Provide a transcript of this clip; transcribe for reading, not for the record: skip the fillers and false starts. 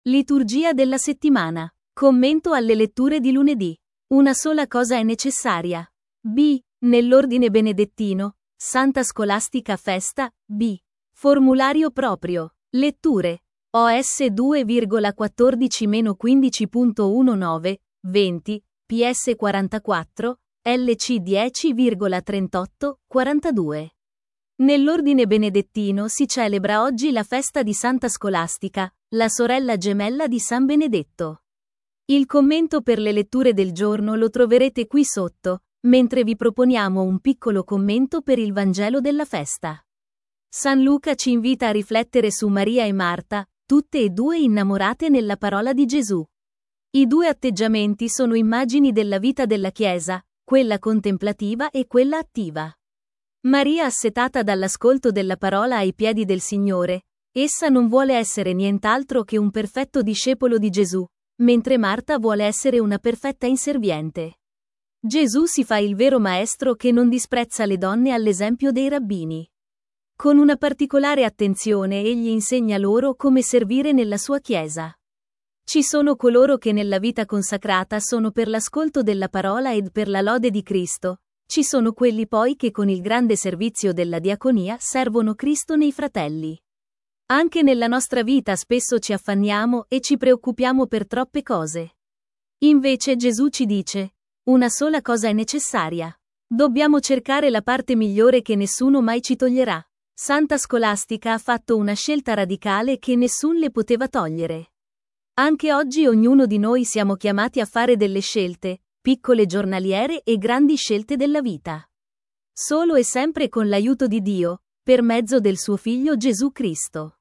Liturgia della settimana. Commento alle letture di lunedì. Una sola cosa è necessaria. B. Nell'ordine benedettino. Santa Scolastica Festa. B. Formulario proprio. Letture. OS 2,14-15.19, 20, PS 44, LC 10,38, 42. Nell'ordine benedettino si celebra oggi la festa di Santa Scolastica, la sorella gemella di San Benedetto. Il commento per le letture del giorno lo troverete qui sotto, mentre vi proponiamo un piccolo commento per il Vangelo della festa. San Luca ci invita a riflettere su Maria e Marta, tutte e due innamorate nella parola di Gesù. I due atteggiamenti sono immagini della vita della Chiesa, quella contemplativa e quella attiva. Maria assetata dall'ascolto della parola ai piedi del Signore, essa non vuole essere nient'altro che un perfetto discepolo di Gesù, mentre Marta vuole essere una perfetta inserviente. Gesù si fa il vero maestro che non disprezza le donne all'esempio dei rabbini. Con una particolare attenzione egli insegna loro come servire nella sua Chiesa. Ci sono coloro che nella vita consacrata sono per l'ascolto della parola ed per la lode di Cristo, ci sono quelli poi che con il grande servizio della diaconia servono Cristo nei fratelli. Anche nella nostra vita spesso ci affanniamo e ci preoccupiamo per troppe cose. Invece Gesù ci dice: una sola cosa è necessaria. Dobbiamo cercare la parte migliore che nessuno mai ci toglierà. Santa Scolastica ha fatto una scelta radicale che nessun le poteva togliere. Anche oggi ognuno di noi siamo chiamati a fare delle scelte, piccole giornaliere e grandi scelte della vita. Solo e sempre con l'aiuto di Dio, per mezzo del suo Figlio Gesù Cristo.